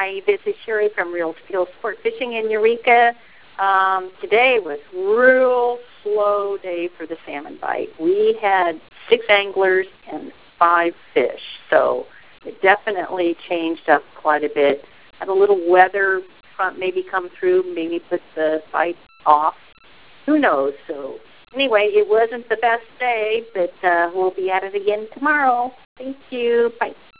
Hi, this is Sherry from Real Steel Sport Fishing in Eureka. Today was real slow day for the salmon bite. We had 6 anglers and 5 fish, so it definitely changed up quite a bit. Had a little weather front maybe come through, maybe put the bite off. Who knows? So anyway, it wasn't the best day, but we'll be at it again tomorrow. Thank you. Bye.